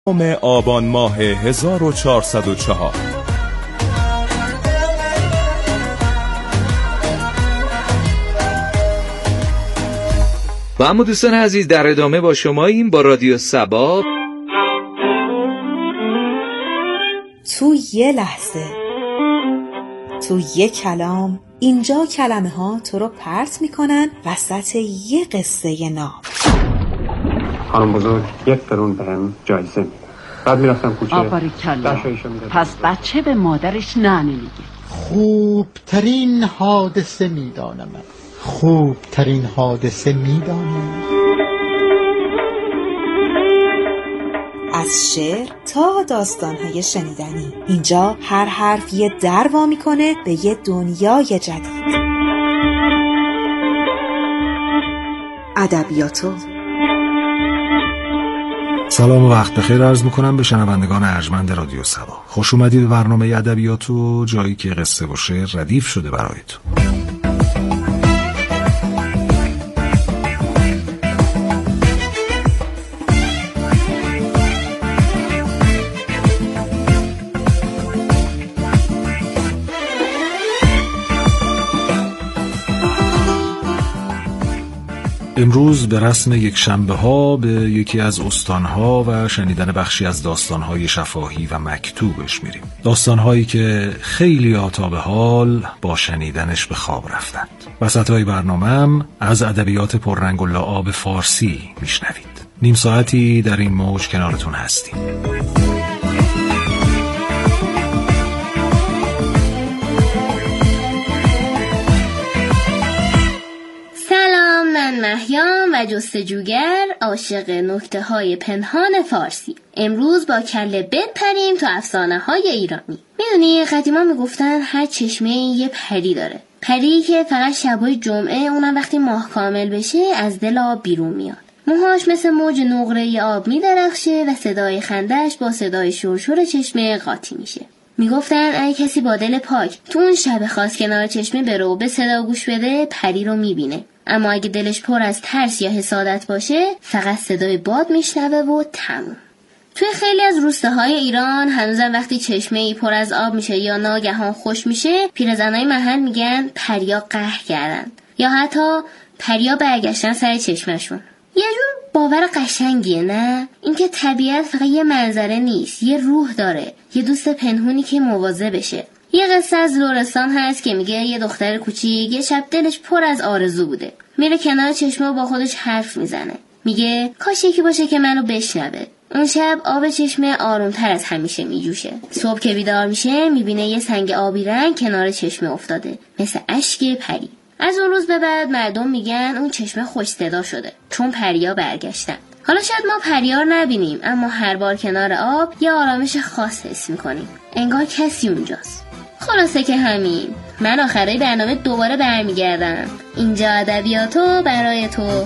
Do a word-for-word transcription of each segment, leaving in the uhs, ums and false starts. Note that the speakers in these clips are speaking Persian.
آبان ماه هزار و چهارصد و چهار. و اما دوستان عزیز، در ادامه با شماییم با رادیو سبا. تو یه لحظه، تو یه کلام، اینجا کلمه ها تو رو پرت میکنن وسط یه قصه ناب. خانم بزرگ یک قرون بهم جایزه میدن. بعد میرفتم کوچه. آباریکلا. پس بچه به مادرش نه نمیگه. خوبترین حادثه میدانم. خوبترین حادثه میدانم. از شعر تا داستان‌های شنیدنی، اینجا هر حرف یه در وا میکنه به یه دنیای جدید. ادبیاتو. سلام و وقت بخیر عرض میکنم به شنوندگان ارجمند رادیو سبا. خوش اومدید به برنامه ادبیاتو، جایی که قصه و شعر ردیف شده برایتون. امروز به رسم یک شنبه ها به یکی از استانها و شنیدن بخشی از داستانهای شفاهی و مکتوبش میریم. داستانهایی که خیلی تا به حال با شنیدنش به خواب رفتند. وسطای برنامه‌ام از ادبیات پررنگ و لعاب فارسی میشنوید. نیم ساعتی در این موج کنارتون هستیم. من مهیام و جستجوگر عاشق نکته های پنهان فارسی. امروز با کله بپریم تو افسانه های ایرانی. میدونی قدیما میگفتن هر چشمه یه پری داره. پری که فقط شبای جمعه، اونم وقتی ماه کامل بشه، از دل آب بیرون میاد. موهاش مثل موج نقره آب میدرخشه و صدای خندش با صدای شرشر چشمه قاطی میشه. میگفتن اگه کسی با دل پاک تو اون شب خاص کنار چشمه بره و به صدا گوش بده، پری رو میبینه. اما اگه دلش پر از ترس یا حسادت باشه، فقط صدای باد میشنوه و تموم. توی خیلی از روستاهای ایران هنوزم وقتی چشمه‌ای پر از آب میشه یا ناگهان خوش میشه، پیرزنای محل میگن پریا قهر کردن، یا حتی پریا برگشتن سر چشمشون. یه جور باور قشنگیه، نه؟ اینکه طبیعت فقط یه منظره نیست، یه روح داره، یه دوست پنهونی که مواظبشه. یه قصه از لرستان هست که میگه یه دختر کوچیک یه شب دلش پر از آرزو بوده. میره کنار چشمه و با خودش حرف میزنه. میگه کاش یکی باشه که منو بشنوه. اون شب آب چشمه آرومتر از همیشه میجوشه. صبح که بیدار میشه میبینه یه سنگ آبی رنگ کنار چشمه افتاده، مثل اشک پری. از اون روز به بعد مردم میگن اون چشمه خوش صدا شده، چون پریا برگشتن. حالا شاید ما پریار نبینیم، اما هر بار کنار آب یه آرامش خاص حس میکنیم، انگار کسی اونجاست. خلاصه که همین. من آخرای برنامه دوباره برمیگردم. اینجا ادبیاتو برای تو.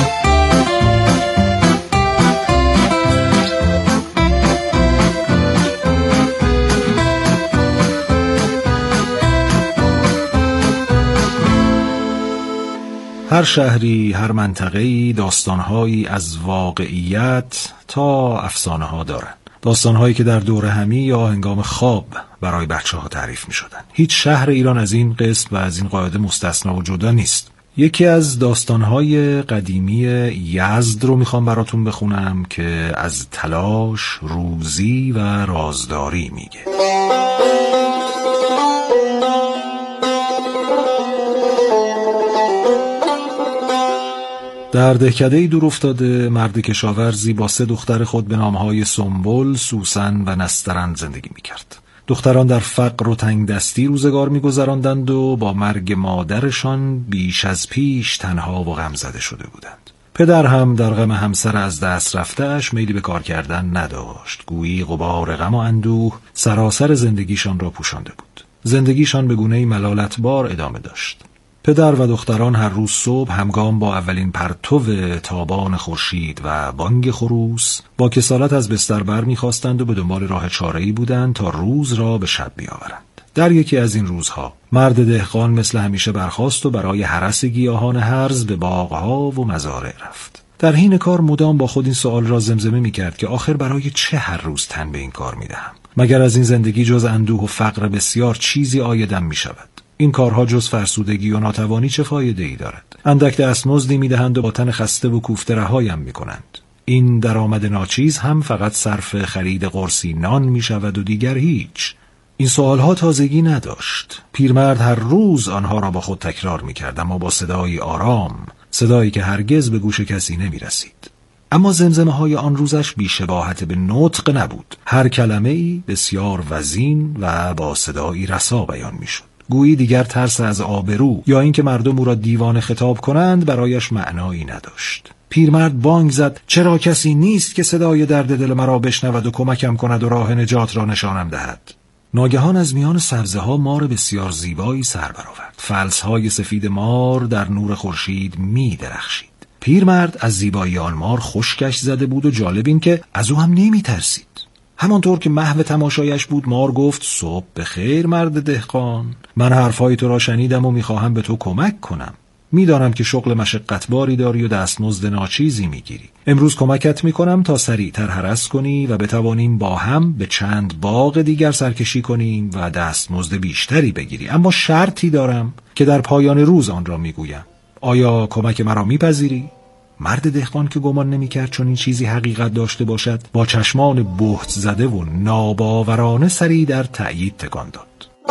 هر شهری، هر منطقه‌ای داستانهایی از واقعیت تا افسانه ها دارن. داستانهایی که در دوره همی یا هنگام خواب برای بچه ها تعریف می شدن. هیچ شهر ایران از این قسم و از این قاعده مستثنا و جدا نیست. یکی از داستانهای قدیمی یزد رو میخوام براتون بخونم که از تلاش، روزی و رازداری میگه. در دهکده‌ای دور افتاده، مرد کشاورزی با سه دختر خود به نامهای سنبل، سوسن و نسترن زندگی میکرد. دختران در فقر و تنگ دستی روزگار میگذراندند و با مرگ مادرشان بیش از پیش تنها و غمزده شده بودند. پدر هم در غم همسر از دست رفته‌اش میلی به کار کردن نداشت. گویی غبار غم و اندوه سراسر زندگیشان را پوشانده بود. زندگیشان به گونه‌ای ملالتبار ادامه داشت. پدر و دختران هر روز صبح همگام با اولین پرتو تابان خورشید و بانگ خروس با کسالت از بستر بر می‌خواستند و به دنبال راه چاره‌ای بودند تا روز را به شب بیاورند. در یکی از این روزها مرد دهقان مثل همیشه برخاست و برای هرس گیاهان هرز به باغ‌ها و مزارع رفت. در حین کار مدام با خود این سوال را زمزمه می‌کرد که آخر برای چه هر روز تن به این کار می‌دهم؟ مگر از این زندگی جز اندوه و فقر بسیار چیزی عایدم می‌شود؟ این کارها جز فرسودگی و ناتوانی چه فایده‌ای دارد؟ اندک دستمزدی می‌دهند و با تن خسته و کوفته رهایم می‌کنند. این درآمد ناچیز هم فقط صرف خرید قرصی نان می‌شود و دیگر هیچ. این سوالها تازگی نداشت. پیرمرد هر روز آنها را با خود تکرار می‌کرد، اما با صدایی آرام، صدایی که هرگز به گوش کسی نمی‌رسید. اما زمزمه‌های آن روزش بی‌شباهت به نطق نبود. هر کلمه‌ای بسیار وزین و با صدایی رسا بیان می‌شد. گویی دیگر ترس از آبرو یا اینکه مردم او را دیوانه خطاب کنند برایش معنایی نداشت. پیرمرد بانگ زد: چرا کسی نیست که صدای درد دل مرا بشنود و کمکم کند و راه نجات را نشانم دهد؟ ناگهان از میان سبزه ها مار بسیار زیبایی سر برآورد. فلس های سفید مار در نور خورشید می درخشید. پیرمرد از زیبایی آن مار خشکش زده بود و جالب این که از او هم نمی ترسید. همانطور که محو تماشایش بود مار گفت: صبح بخیر مرد دهقان، من حرفهای تو را شنیدم و میخواهم به تو کمک کنم. میدانم که شغل مشقتباری داری و دستمزد ناچیزی میگیری. امروز کمکت میکنم تا سریعتر هرس کنی و بتوانیم با هم به چند باغ دیگر سرکشی کنیم و دستمزد بیشتری بگیری. اما شرطی دارم که در پایان روز آن را میگویم. آیا کمک مرا میپذیری؟ مرد دهقان که گمان نمی‌کرد چون این چیزی حقیقت داشته باشد، با چشمان بهت زده و ناباورانه سری در تأیید تکان داد.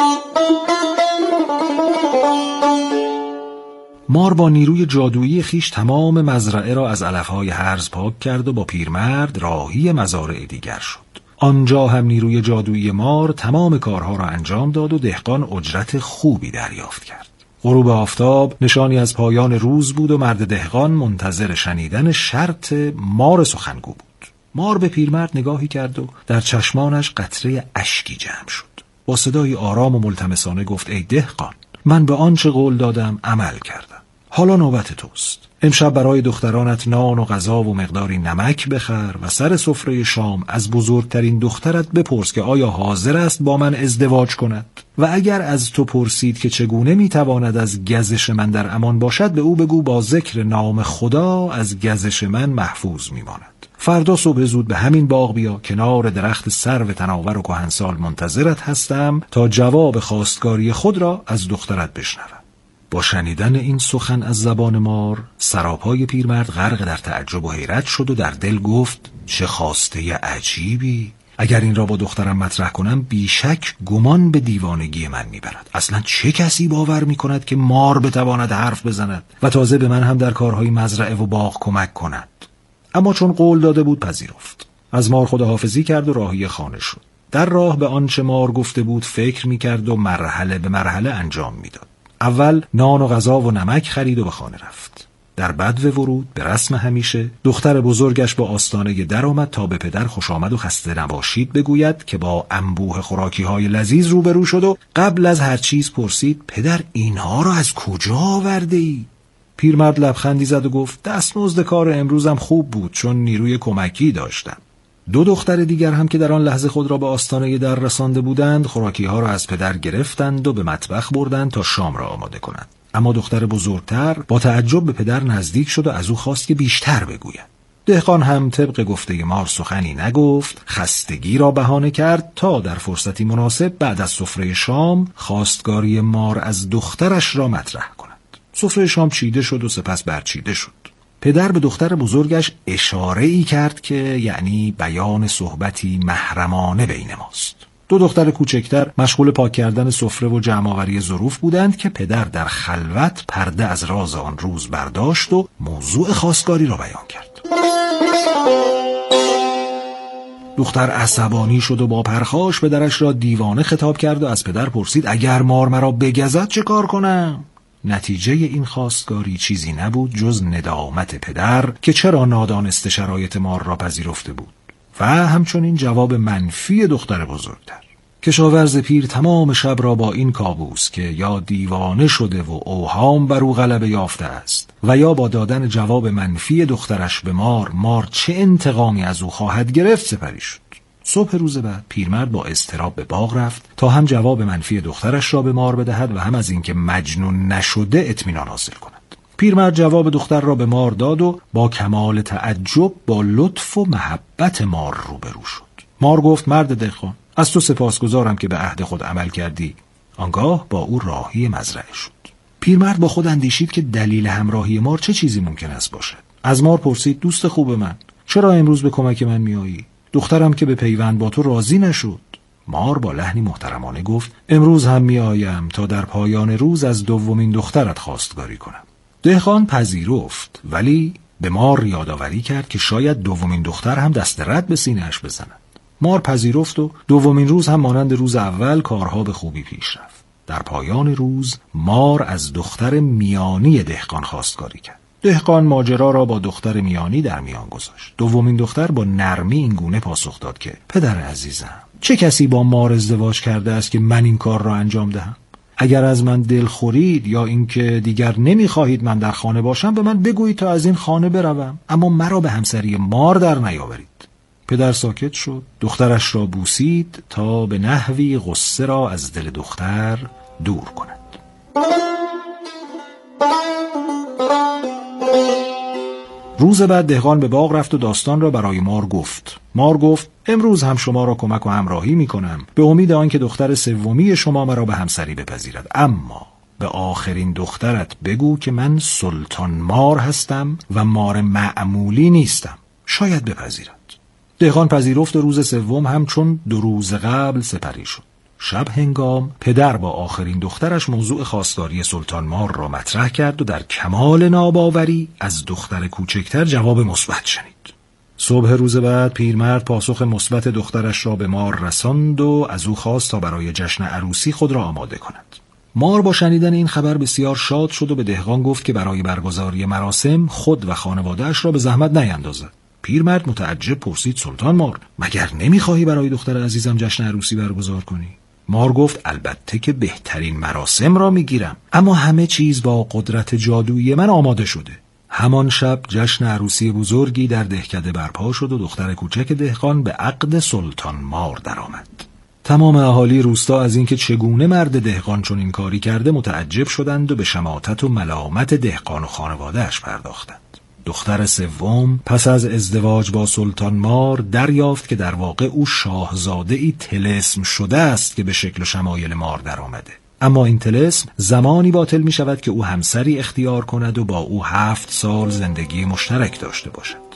مار با نیروی جادویی خیش تمام مزرعه را از علف‌های هرز پاک کرد و با پیرمرد راهی مزارع دیگر شد. آنجا هم نیروی جادویی مار تمام کارها را انجام داد و دهقان اجرت خوبی دریافت کرد. غروب آفتاب نشانی از پایان روز بود و مرد دهقان منتظر شنیدن شرط مار سخنگو بود. مار به پیرمرد نگاهی کرد و در چشمانش قطره اشکی جمع شد. با صدای آرام و ملتمسانه گفت: ای دهقان، من به آنچه قول دادم عمل کردم. حالا نوبت توست. امشب برای دخترانت نان و غذا و مقداری نمک بخر و سر سفره شام از بزرگترین دخترت بپرس که آیا حاضر است با من ازدواج کند، و اگر از تو پرسید که چگونه میتواند از گزش من در امان باشد، به او بگو با ذکر نام خدا از گزش من محفوظ میماند. فردا صبح زود به همین باغ بیا، کنار درخت سرو تناور و کهنسال منتظرت هستم تا جواب خواستگاری خود را از دخترت بشنوم. با شنیدن این سخن از زبان مار، سراپای پیرمرد غرق در تعجب و حیرت شد و در دل گفت: چه خواسته عجیبی! اگر این را با دخترم مطرح کنم بیشک گمان به دیوانگی من میبرد. اصلا چه کسی باور میکند که مار بتواند حرف بزند و تازه به من هم در کارهای مزرعه و باغ کمک کند؟ اما چون قول داده بود پذیرفت. از مار خداحافظی کرد و راهی خانه شد. در راه به آنچه مار گفته بود فکر میکرد و مرحله به مرحله انجام میداد. اول نان و غذا و نمک خرید و به خانه رفت. در بدو ورود به رسم همیشه دختر بزرگش با آستانه در آمد تا به پدر خوش آمد و خسته نباشید بگوید که با انبوه خوراکی های لذیذ روبرو شد و قبل از هر چیز پرسید: پدر، اینها را از کجا آورده ای؟ پیرمرد لبخندی زد و گفت: دستمزد کار امروزم خوب بود چون نیروی کمکی داشتم. دو دختر دیگر هم که در آن لحظه خود را به آستانه در رسانده بودند خوراکی ها را از پدر گرفتند و به مطبخ بردند تا شام را آماده کنند. اما دختر بزرگتر با تعجب به پدر نزدیک شد و از او خواست که بیشتر بگوید. دهقان هم طبق گفته مار سخنی نگفت، خستگی را بهانه کرد تا در فرصتی مناسب بعد از سفره شام خواستگاری مار از دخترش را مطرح کند. سفره شام چیده شد و سپس برچیده شد. پدر به دختر بزرگش اشاره ای کرد که یعنی بیان صحبتی محرمانه بین ماست. دو دختر کوچکتر مشغول پاک کردن سفره و جمع‌آوری ظروف بودند که پدر در خلوت پرده از راز آن روز برداشت و موضوع خواستگاری را بیان کرد. دختر عصبانی شد و با پرخاش پدرش را دیوانه خطاب کرد و از پدر پرسید: اگر مار مرا بگزد چه کار کنم؟ نتیجه این خواستگاری چیزی نبود جز ندامت پدر که چرا نادانسته شرایط مار را پذیرفته بود و همچنین جواب منفی دختر بزرگتر. کشاورز پیر تمام شب را با این کابوس که یا دیوانه شده و اوهام بر او غلبه یافته است و یا با دادن جواب منفی دخترش به مار مار چه انتقامی از او خواهد گرفت سپری شد. صبح روز بعد پیرمرد با اضطراب به باغ رفت تا هم جواب منفی دخترش را به مار بدهد و هم از اینکه مجنون نشده اطمینان حاصل کند. پیرمرد جواب دختر را به مار داد و با کمال تعجب با لطف و محبت مار روبرو شد. مار گفت: مرد دهقان، از تو سپاسگزارم که به عهد خود عمل کردی. آنگاه با او راهی مزرعه شد. پیرمرد با خود اندیشید که دلیل همراهی مار چه چیزی ممکن است باشد. از مار پرسید: دوست خوب من، چرا امروز به کمک من میایی؟ دخترم که به پیوند با تو راضی نشد. مار با لحنی محترمانه گفت: امروز هم میآیم تا در پایان روز از دومین دخترت خواستگاری کنم. دهقان پذیرفت، ولی به مار یادآوری کرد که شاید دومین دختر هم دست رد به سینه‌اش بزند. مار پذیرفت و دومین روز هم مانند روز اول کارها به خوبی پیش رفت. در پایان روز مار از دختر میانی دهقان خواستگاری کرد. دهقان ماجرا را با دختر میانی در میان گذاشت. دومین دختر با نرمی این گونه پاسخ داد که: پدر عزیزم، چه کسی با مار ازدواج کرده است که من این کار را انجام دهم؟ اگر از من دل خورید یا اینکه دیگر نمیخواهید من در خانه باشم، به من بگویید تا از این خانه بروم، اما مرا به همسری مار در نیاورید. پدر ساکت شد، دخترش را بوسید تا به نحوی غصه را از دل دختر دور کند. روز بعد دهقان به باغ رفت و داستان را برای مار گفت. مار گفت: امروز هم شما را کمک و همراهی می کنم به امید آنکه دختر سومی شما مرا به همسری بپذیرد، اما به آخرین دخترت بگو که من سلطان مار هستم و مار معمولی نیستم، شاید بپذیرد. دهقان پذیرفت و روز سوم هم چون دو روز قبل سپری شد. شب هنگام پدر با آخرین دخترش موضوع خواستگاری سلطان مار را مطرح کرد و در کمال ناباوری از دختر کوچکتر جواب مثبت شنید. صبح روز بعد پیرمرد پاسخ مثبت دخترش را به مار رساند و از او خواست تا برای جشن عروسی خود را آماده کند. مار با شنیدن این خبر بسیار شاد شد و به دهقان گفت که برای برگزاری مراسم خود و خانواده‌اش را به زحمت نیندازد. پیرمرد متعجب پرسید: سلطان مار، مگر نمیخواهی برای دختر عزیزم جشن عروسی برگزار کنی؟ مار گفت: البته که بهترین مراسم را میگیرم، اما همه چیز با قدرت جادویی من آماده شده. همان شب جشن عروسی بزرگی در دهکده برپا شد و دختر کوچک دهقان به عقد سلطان مار درآمد. تمام اهالی روستا از اینکه چگونه مرد دهقان چون این کاری کرده متعجب شدند و به شماتت و ملامت دهقان و خانواده‌اش پرداختند. دختر سوم پس از ازدواج با سلطان مار دریافت که در واقع او شاهزاده‌ای طلسم شده است که به شکل و شمایل مار در آمده. اما این طلسم زمانی باطل می شود که او همسری اختیار کند و با او هفت سال زندگی مشترک داشته باشد.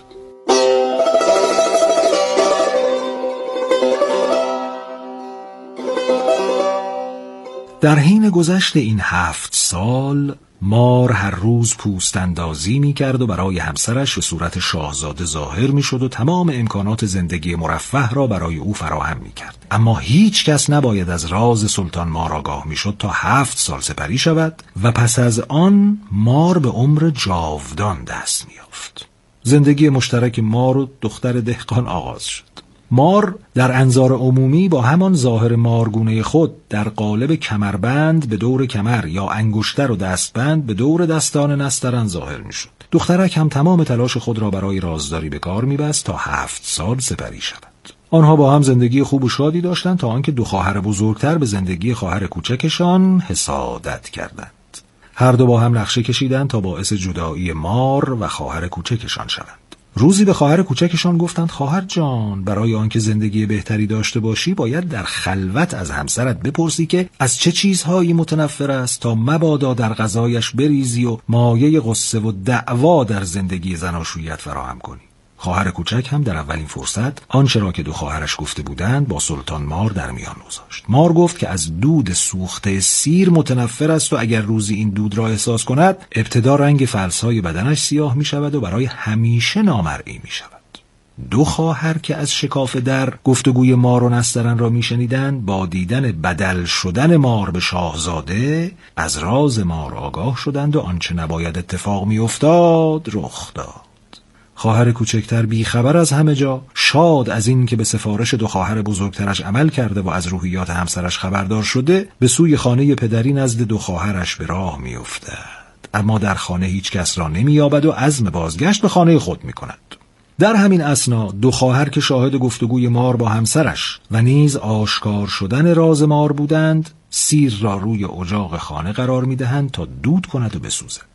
در حین گذشت این هفت سال مار هر روز پوست اندازی می کرد و برای همسرش به صورت شاهزاده ظاهر می شد و تمام امکانات زندگی مرفه را برای او فراهم می کرد. اما هیچ کس نباید از راز سلطان مار آگاه می شد تا هفت سال سپری شود و پس از آن مار به عمر جاودان دست می یافت. زندگی مشترک مار و دختر دهقان آغاز شد. مار در انظار عمومی با همان ظاهر مارگونه خود در قالب کمربند به دور کمر یا انگشتر و دستبند به دور دستان نسترن ظاهر می شد. دخترک هم تمام تلاش خود را برای رازداری به کار می بست تا هفت سال سپری شود. آنها با هم زندگی خوب و شادی داشتند تا آنکه دو خواهر بزرگتر به زندگی خواهر کوچکشان حسادت کردند. هر دو با هم نقشه کشیدند تا باعث جدایی مار و خواهر کوچکشان شوند. روزی به خواهر کوچکشان گفتند: خواهر جان، برای آنکه زندگی بهتری داشته باشی باید در خلوت از همسرت بپرسی که از چه چیزهایی متنفر است تا مبادا در غذایش بریزی و مایه غصه و دعوا در زندگی زناشوییت فراهم کنی. خواهر کوچک هم در اولین فرصت آنچه را که دو خواهرش گفته بودند با سلطان مار در میان گذاشت. مار گفت که از دود سوخته سیر متنفر است و اگر روزی این دود را احساس کند ابتدا رنگ فلس‌های بدنش سیاه می شود و برای همیشه نامرئی می شود. دو خواهر که از شکاف در گفتگوی مار و نسترن را می شنیدند با دیدن بدل شدن مار به شاهزاده از راز مار آگاه شدند و آنچه نباید اتفاق می افتاد رخ داد. خواهر کوچکتر بی خبر از همه جا، شاد از این که به سفارش دو خواهر بزرگترش عمل کرده و از روحیات همسرش خبردار شده، به سوی خانه پدری نزد دو خواهرش به راه می افتد. اما در خانه هیچ کس را نمی یابد و عزم بازگشت به خانه خود می کند. در همین اثنا دو خواهر که شاهد گفتگوی مار با همسرش و نیز آشکار شدن راز مار بودند، سیر را روی اجاق خانه قرار می دهند تا دود کند و بسوزد.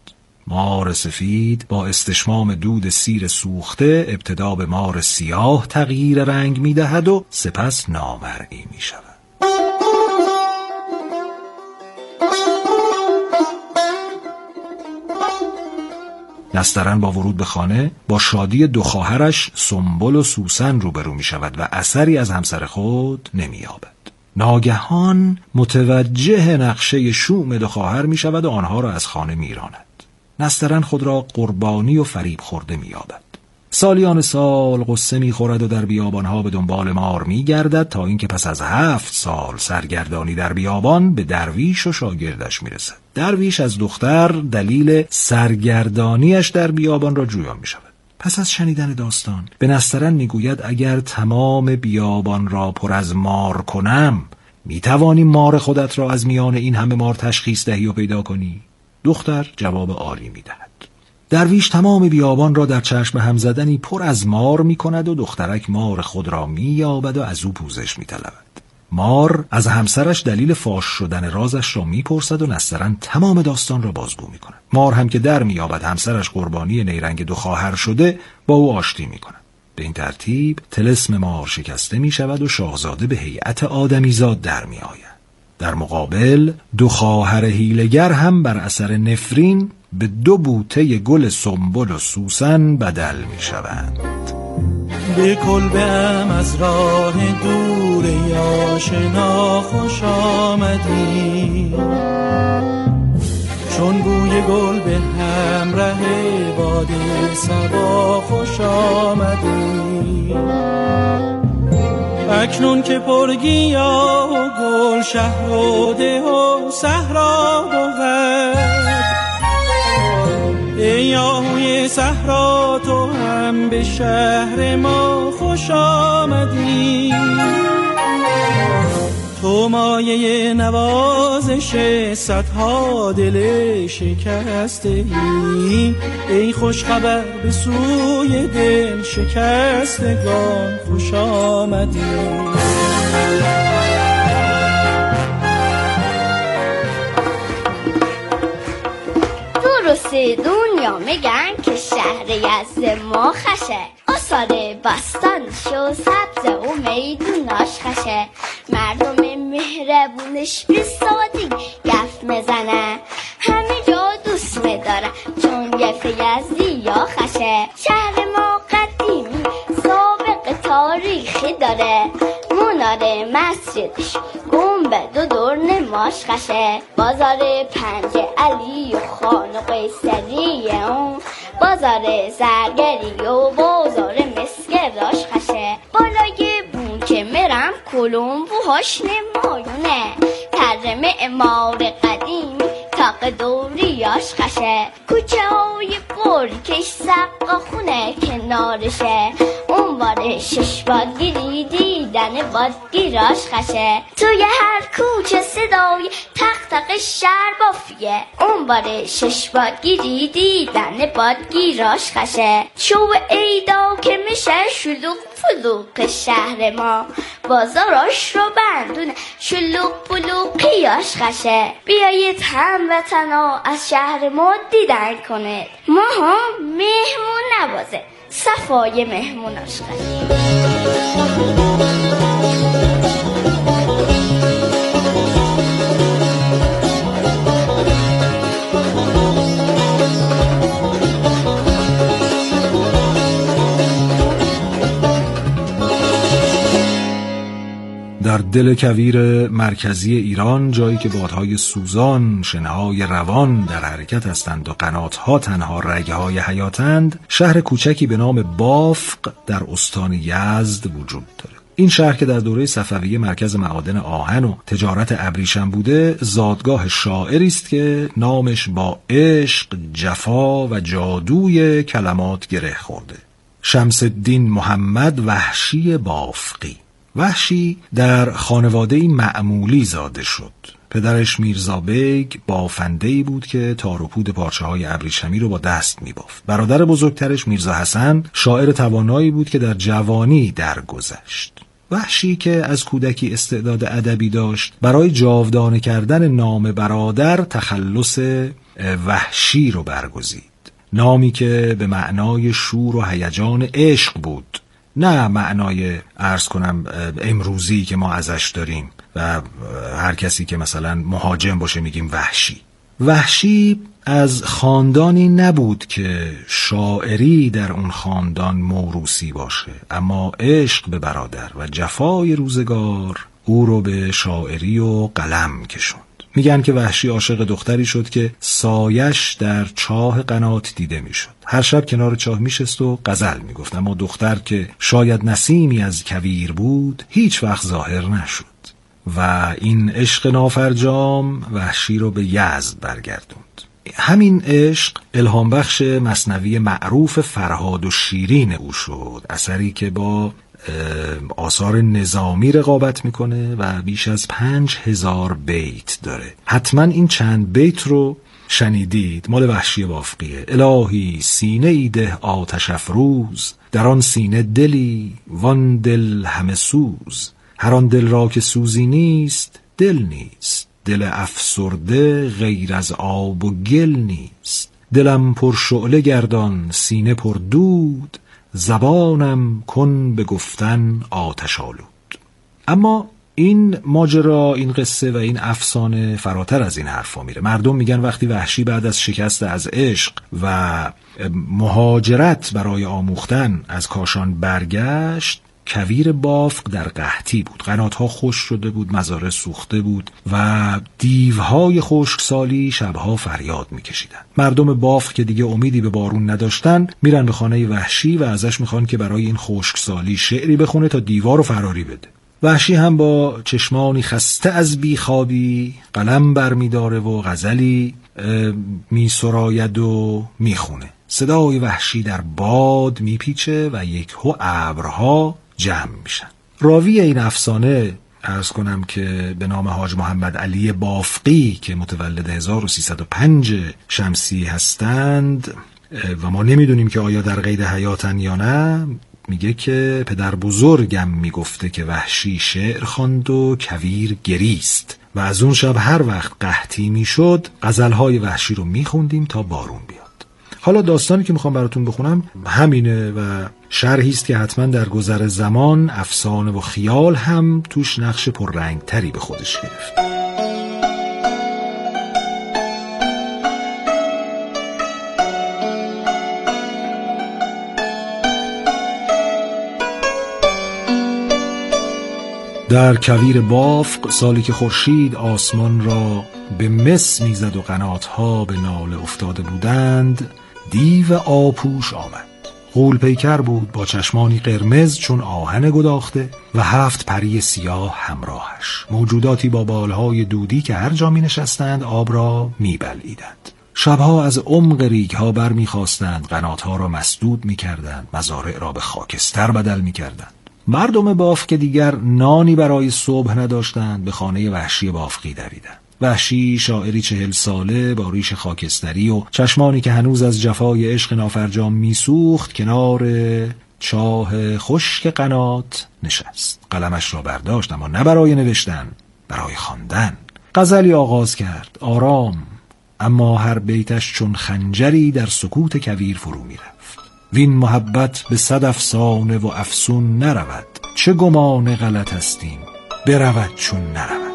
مار سفید با استشمام دود سیر سوخته ابتدا به مار سیاه تغییر رنگ می دهد و سپس نامرئی می شود. نسترن با ورود به خانه با شادی دو خواهرش سنبل و سوسن روبرو می شود و اثری از همسر خود نمی یابد. ناگهان متوجه نقشه شوم دو خواهر می شود و آنها را از خانه می راند. نسترن خود را قربانی و فریب خورده می یابد. سالیان سال قصه می خورد و در بیابانها به دنبال مار می گردد تا اینکه پس از هفت سال سرگردانی در بیابان به درویش و شاگردش می رسد. درویش از دختر دلیل سرگردانیش در بیابان را جویا می شود. پس از شنیدن داستان به نسترن می گوید اگر تمام بیابان را پر از مار کنم می توانی مار خودت را از میان این همه مار تشخیص دهی و پیدا کنی؟ دختر جواب عالی می دهد. درویش تمام بیابان را در چشم هم زدنی پر از مار می کند و دخترک مار خود را می یابد و از او پوزش می طلبد. مار از همسرش دلیل فاش شدن رازش را می پرسد و نسترن تمام داستان را بازگو می کند. مار هم که در می یابد همسرش قربانی نیرنگ دو خواهر شده با او آشتی می کند. به این ترتیب طلسم مار شکسته می شود و شاهزاده به هیئت آدمیزاد در می آید. در مقابل دو خواهر حیله‌گر هم بر اثر نفرین به دو بوته گل سنبل و سوسن بدل می شوند. به کلبه‌ام از راه دور آشنا خوش آمدی، چون بوی گل به همراه باد صبا خوش آمدی. اکنون که پرگیا و گل شهر و ده و صحرا بود، ای آهوی صحرا تو هم به شهر ما خوش آمدی. تو مایه نوازش صدها دل شکسته ای، ای خوش خبر به سوی دل شکستگان خوش آمدی. درسته دنیا میگن که شهر یزد ما خشه، آثار بستانش و سبز و میدوناش خشه، مردم مهربونش به سادی گف میزنه، همه جا دوست میداره چون گف یزدی یا خشه. شهر ما قدیمی سابق تاریخی داره، مناره مسجدش گنبد و دور نماش خشه، بازار پنج علی و خان و قیصری اون، بازار زرگری و بازار مسگراش خشه، بالای بون که میرم کلمبوهاش نمایونه، تر معمار قدیمی تاق دوریاش خشه، کوچه های برکش سقا خونه کنارشه، اون باره شش بادگیری دیدن بادگیراش خشه، توی هر کوچه صدای تق تق شهر بافیه، اون باره شش بادگیری دیدن بادگیراش خشه. شو ایدا که میشه شلوغ فلوق شهر ما، بازاراش رو بندونه شلوغ فلوقیاش خشه، بیایید هموطنا از شهر ما دیدن کنه، ما هم مهمون نوازه صفای مهموناش خشه. در دل کویر مرکزی ایران، جایی که بادهای سوزان، شنهای روان در حرکت هستند و قناتها تنها رگهای حیاتند، شهر کوچکی به نام بافق در استان یزد وجود داره. این شهر که در دوره صفویه مرکز معادن آهن و تجارت ابریشم بوده، زادگاه شاعری است که نامش با عشق، جفا و جادوی کلمات گره خورده. شمس الدین محمد وحشی بافقی. وحشی در خانواده‌ای معمولی زاده شد. پدرش میرزا بیگ بافنده‌ای بود که تار و پود پارچه‌های ابریشمی رو با دست می‌بافت. برادر بزرگترش میرزا حسن شاعر توانایی بود که در جوانی درگذشت. وحشی که از کودکی استعداد ادبی داشت، برای جاودانه کردن نام برادر تخلص وحشی رو برگزید، نامی که به معنای شور و هیجان عشق بود، نه معنای عرض کنم امروزی که ما ازش داریم و هر کسی که مثلا مهاجم باشه میگیم وحشی. وحشی از خاندانی نبود که شاعری در اون خاندان موروثی باشه، اما عشق به برادر و جفای روزگار او رو به شاعری و قلم کشوند. میگن که وحشی عاشق دختری شد که سایش در چاه قنات دیده میشد. هر شب کنار چاه میشست و غزل میگفت، اما دختر که شاید نسیمی از کویر بود هیچ وقت ظاهر نشد و این عشق نافرجام وحشی رو به یزد برگردوند. همین عشق الهام بخش مثنوی معروف فرهاد و شیرین او شد، اثری که با آثار نظامی رقابت میکنه و بیش از پنج هزار بیت داره. حتما این چند بیت رو شنیدید، مال وحشی بافقیه. الهی سینه ایده آتش افروز، در آن سینه دلی وان دل همه سوز، هر آن دل را که سوزی نیست دل نیست، دل افسرده غیر از آب و گل نیست، دلم پر شعله گردان سینه پر دود، زبانم کن به گفتن آتش آلود. اما این ماجرا، این قصه و این افسانه فراتر از این حرفا میره. مردم میگن وقتی وحشی بعد از شکست از عشق و مهاجرت برای آموختن از کاشان برگشت، کویر بافق در قحطی بود، قنات‌ها خشک شده بود، مزارع سوخته بود و دیوهای خشکسالی شبها فریاد میکشیدند. مردم بافق که دیگه امیدی به بارون نداشتن میرن به خانه وحشی و ازش میخوان که برای این خشکسالی شعری بخونه تا دیوار رو فراری بده. وحشی هم با چشمانی خسته از بیخوابی قلم برمیداره و غزلی میسراید و میخونه. صدای وحشی در باد میپیچه و یک هو ابرها جمع میشن. راوی این افسانه عرض کنم که به نام حاج محمد علی بافقی که متولد هزار و سیصد و پنج شمسی هستند و ما نمیدونیم که آیا در قید حیاتن یا نه، میگه که پدر بزرگم میگفته که وحشی شعر خواند و کویر گریست و از اون شب هر وقت قحطی میشد غزلهای وحشی رو میخوندیم تا بارون بیاد. حالا داستانی که میخوام براتون بخونم همینه و شرحی است که حتما در گذر زمان افسانه و خیال هم توش نقش پررنگ تری به خودش گرفت. در کویر بافق سالی که خورشید آسمان را به مس میزد و قناتها به ناله افتاده بودند، دیو آپوش آمد. غول پیکر بود با چشمانی قرمز چون آهن گداخته و هفت پری سیاه همراهش، موجوداتی با بالهای دودی که هر جا می نشستند آب را می بلعیدند. شبها از عمق ریگها بر می خواستند، قناتها را مسدود می کردند، مزارع را به خاکستر بدل می کردند. مردم بافق که دیگر نانی برای صبح نداشتند به خانه وحشی بافقی دویدند. وحشی شاعری چهل ساله با ریش خاکستری و چشمانی که هنوز از جفای عشق نافرجام میسوخت کنار چاه خشک قنات نشست. قلمش را برداشت، اما نه برای نوشتن، برای خواندن. غزلی آغاز کرد، آرام، اما هر بیتش چون خنجری در سکوت کویر فرو می رفت. وین محبت به صد افسانه و افسون نرود، چه گمان غلط استیم برود چون نرود.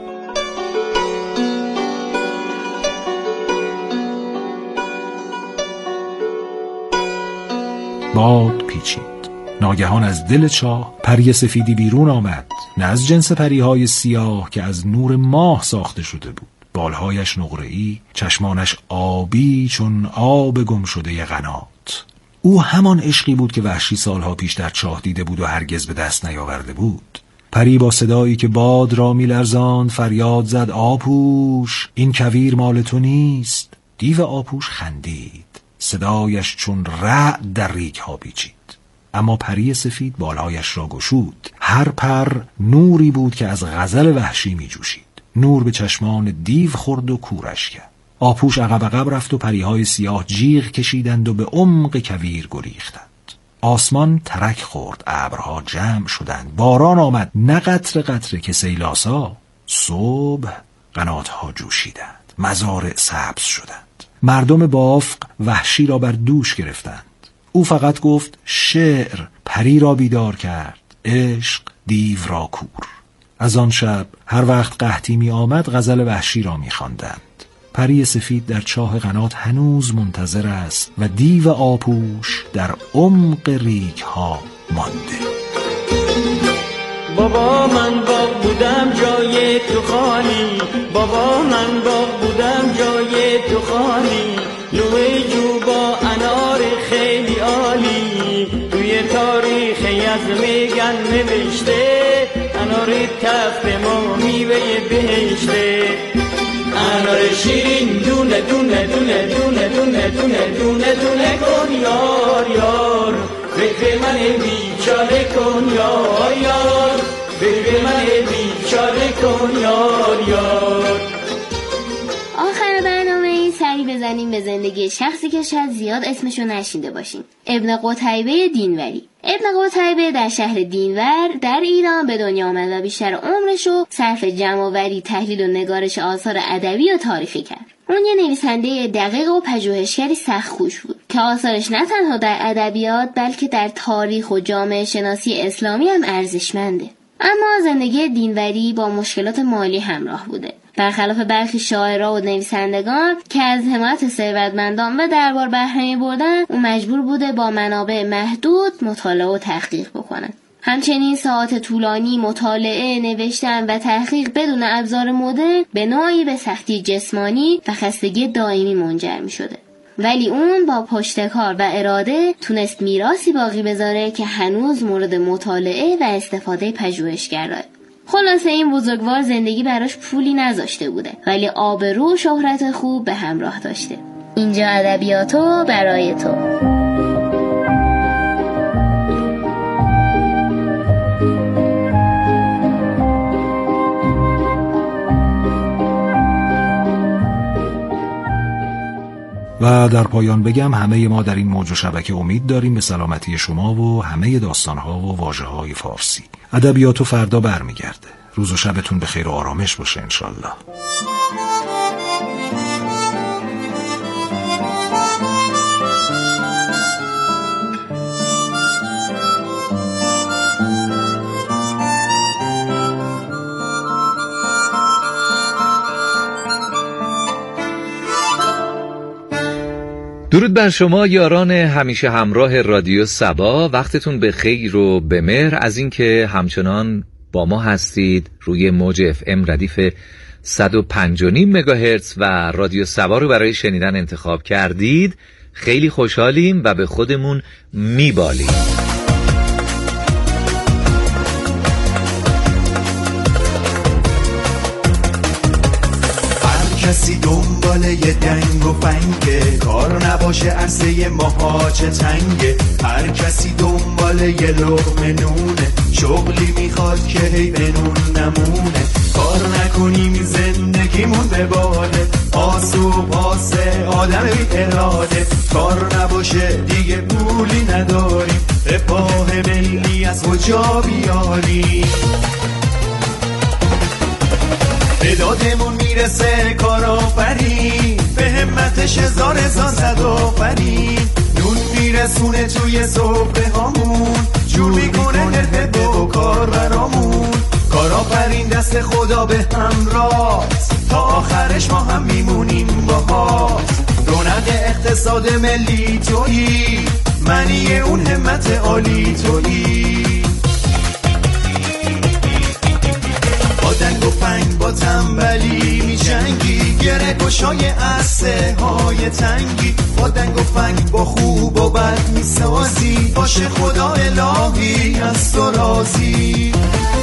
باد پیچید. ناگهان از دل چاه پری سفیدی بیرون آمد، نه از جنس پریهای سیاه که از نور ماه ساخته شده بود. بالهایش نقره‌ای، چشمانش آبی چون آب گم شده قنات. او همان عشقی بود که وحشی سالها پیش در چاه دیده بود و هرگز به دست نیاورده بود. پری با صدایی که باد را می‌لرزاند فریاد زد، آپوش، این کویر مال تو نیست. دیو آپوش خندید، صدایش چون رعد در ریگ ها پیچید. اما پری سفید بالهایش را گشود. هر پر نوری بود که از غزل وحشی می جوشید. نور به چشمان دیو خورد و کورش کرد. آپوش عقب عقب رفت و پریهای سیاه جیغ کشیدند و به عمق کویر گریختند. آسمان ترک خورد، ابرها جمع شدند، باران آمد، نه قطره قطره که سیلاسا. صبح قناتها جوشیدند، مزارع سبز شدند. مردم بافق وحشی را بر دوش گرفتند. او فقط گفت شعر پری را بیدار کرد، عشق دیو را کور. از آن شب هر وقت قحطی می آمد غزل وحشی را می خواندند. پری سفید در چاه قنات هنوز منتظر است و دیو آپوش در عمق ریگ ها مانده. بابا من باغ بودم جای تو خالی، بابا من باغ بودم جای تو خالی، نوه جو با انار خیلی عالی، توی تاریخ یزد میگن نوشته، انار تفت ما میوه بهشته. انار شیرین دونه دونه دونه دونه دونه دونه دونه دونه کن یار یار، فکر من بیچاره کن یار یار، فکر من بیچاره کن یار یار. آخر برنامه سری بزنیم به زندگی شخصی که شاید زیاد اسمشو نشنیده باشین. ابن قتیبه دینوری. ابن قتیبه در شهر دینور در ایران به دنیا آمد و بیشتر عمرشو صرف جمع‌آوری، تحلیل و نگارش آثار ادبی و تاریخی کرد. اون یه نویسنده دقیق و پژوهشگری سخت‌کوش بود که آثارش نه تنها در ادبیات بلکه در تاریخ و جامعه شناسی اسلامی هم ارزشمنده. اما زندگی دینوری با مشکلات مالی همراه بوده. برخلاف برخی شاعرها و نویسندگان که از حمایت ثروتمندان و دربار بهره بردن، او مجبور بوده با منابع محدود مطالعه و تحقیق بکنه. همچنین ساعات طولانی مطالعه، نوشتن و تحقیق بدون ابزار مدرن به نوعی به سختی جسمانی و خستگی دائمی منجر می شده. ولی اون با پشتکار و اراده تونست میراثی باقی بذاره که هنوز مورد مطالعه و استفاده پژوهشگراه. خلاصه این بزرگوار زندگی براش پولی نذاشته بوده، ولی آبرو و شهرت خوب به همراه داشته. اینجا ادبیاتو برای تو. و در پایان بگم همه ما در این موج و شبکه امید داریم به سلامتی شما و همه داستانها و واژه‌های فارسی. ادبیاتو فردا برمیگرده. روز و شبتون به خیر و آرامش باشه انشالله. درود بر شما یاران همیشه همراه رادیو صبا. وقتتون به خیر و به مهر از اینکه همچنان با ما هستید روی موج اف ام ردیف صد و پنج و نیم مگاهرتز و رادیو صبا رو برای شنیدن انتخاب کردید. خیلی خوشحالیم و به خودمون میبالیم. کسی دنبال یه دنگ و فنگه، کار نباشه عرصه ماها چه تنگه. هر کسی دنبال یه لقمه نونه، شغلی میخواد که هی بنون نمونه. کار نکنیم زندگیمون به باله، آسو پاسه آدم بی اراده. کار نباشه دیگه پولی نداریم، رفاه ملی از کجا بیاریم. به دادمون میرسه کارآفرین، به همتش هزار هزار صد آفرین. نون میرسونه توی صبح هامون، جور میکنه حرفه و کار برامون. کارآفرین دست خدا به همراه، تا آخرش ما هم میمونیم باهات. رونق اقتصاد ملی تویی، معنی اون همت عالی تویی. با دنگ و فنگ با تنبلی می جنگی، گره گشای عرصه های تنگی. با دنگ و فنگ با خوب و بد می سازی، باشه خدا الهی از تو راضی.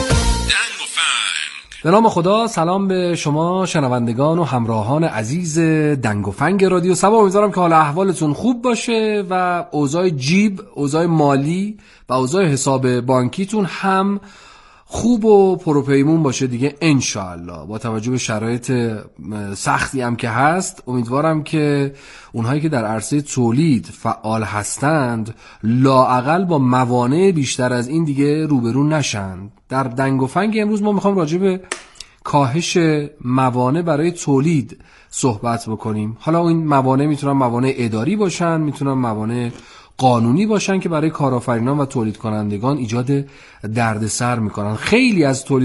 به نام خدا. سلام به شما شنوندگان و همراهان عزیز دنگ و فنگ رادیو صبا. امیدوارم که حال احوالتون خوب باشه و اوضاع جیب، اوضاع مالی و اوضاع حساب بانکیتون هم خوب و پروپیمون باشه دیگه انشاءالله. با توجه به شرایط سختی هم که هست، امیدوارم که اونهایی که در عرصه تولید فعال هستند لااقل با موانع بیشتر از این دیگه روبرو نشن. در دنگ و فنگ امروز ما میخوام راجع به کاهش موانع برای تولید صحبت بکنیم. حالا این موانع میتونن موانع اداری باشن، میتونن موانع قانونی باشن که برای کارآفرینان و تولید کنندگان ایجاد دردسر میکنن. خیلی از تولید